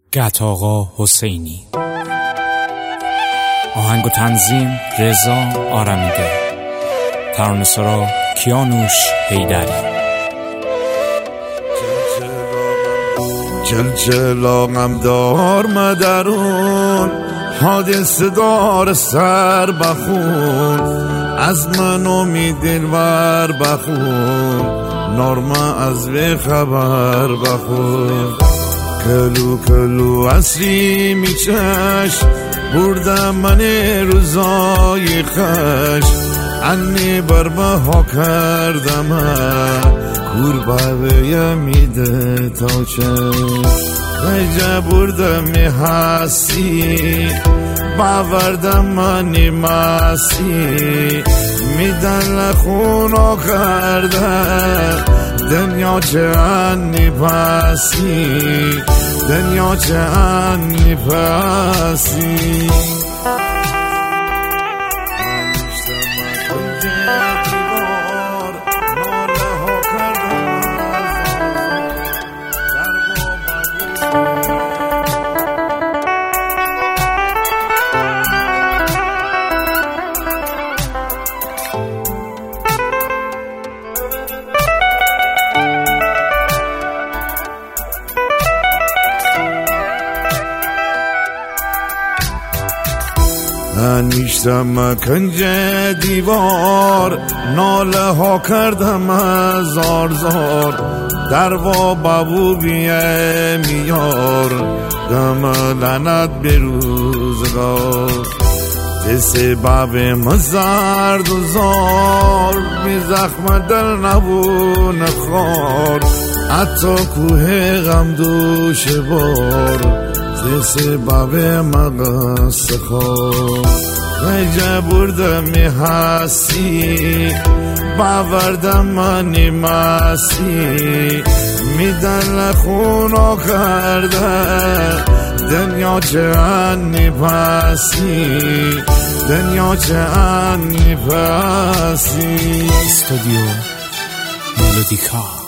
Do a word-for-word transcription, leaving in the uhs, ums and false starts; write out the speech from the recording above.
گتاقا حسینی. آهنگ و تنظیم رضا آرمیده. ترانه‌سرا کیانوش حیدری. جلجلاغم دار مدرون، حادثه دار سر بخون، از من امید دلور بخون، نارما از وی خبر بخون. کلو کلو عصری میچش بردم من روزای خش، انی بربه ها کردم کور بویه میده تا چه رجه بردم می هستی باوردم منی مسی میدن لخونو کرده دنیا چه انی پسی دنیا چه انی پسی. انیشتم کنج دیوار، ناله ها کردم زار زار، در و بابو بیه میار دم لعنت به روزگار. دست باب مزرد و زار بی زخم دل نبون خار، حتی کوه غم دوش بار دست باب مغس خار. رجه بردم می هستی باوردم منی مسی میدن لخونو کرده دنیا چه انی پسی دنیا چه انی پسی. استودیو ملودیکا.